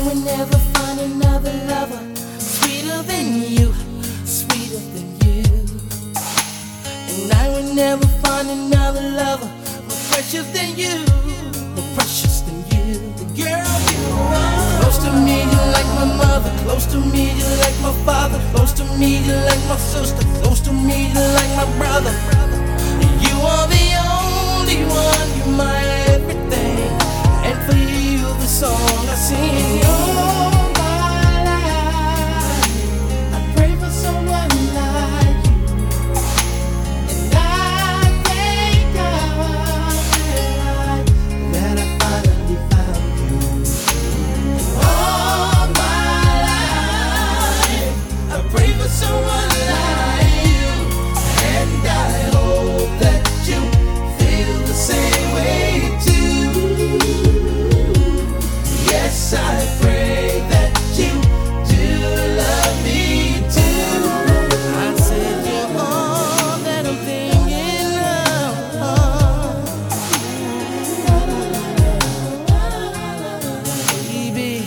will never find another lover sweeter than you, sweeter than you. And I will never find another lover more precious than you, more precious than you. The girl you are. Close to me, you like my mother. Close to me, you like my father. Close to me, you like my sister. Close to me, you like my brother. You are the only one, you're my everything. And for you, the song I sing. All my life, I pray for someone like you. And I thank God that I finally found you. All my life, I pray for someone like you. And I hope that you feel the same way too. Yes, I pray that you do love me too. I said you're all that I'm thinking of, baby.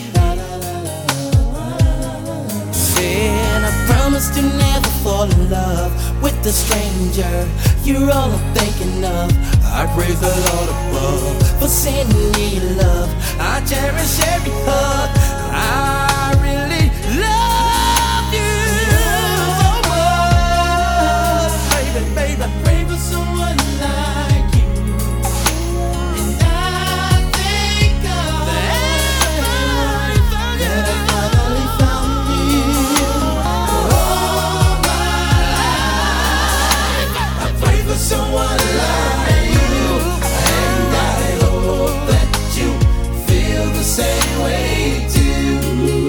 Said I promised to never fall in love with a stranger. You're all I'm thinking of. I praise the Lord above for sending me love. I cherish every hug. I really love you so much, baby, baby. I pray for someone like you, and I thank God that I finally found you. All my life, I pray for someone like you, and I hope that you feel the same way too.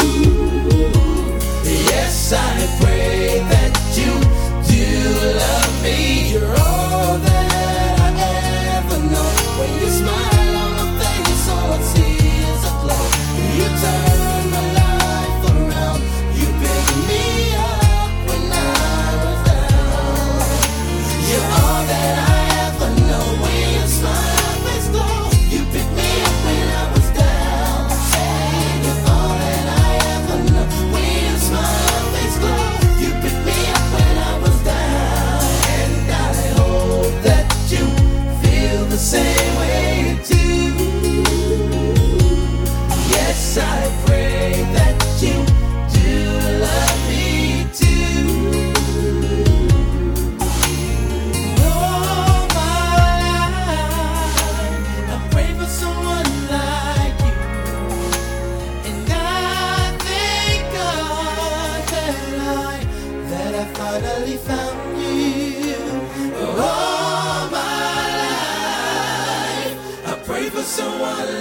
Yes, I pray that you do love me. You're all that I ever know. When you smile on my face, all I see is a glow. You turn my life around. You pick me up when I was down. You're all that I ever know. When you smile, my face glow. You pick me up when I was down. Say you're all that I ever know. When you smile, my face glow. You pick me up when I was down. And I hope that you feel the same way too. Yes, I pray that you do love me too. All my life, I pray for someone like you, and I thank God that I finally found you. All my life, I pray for someone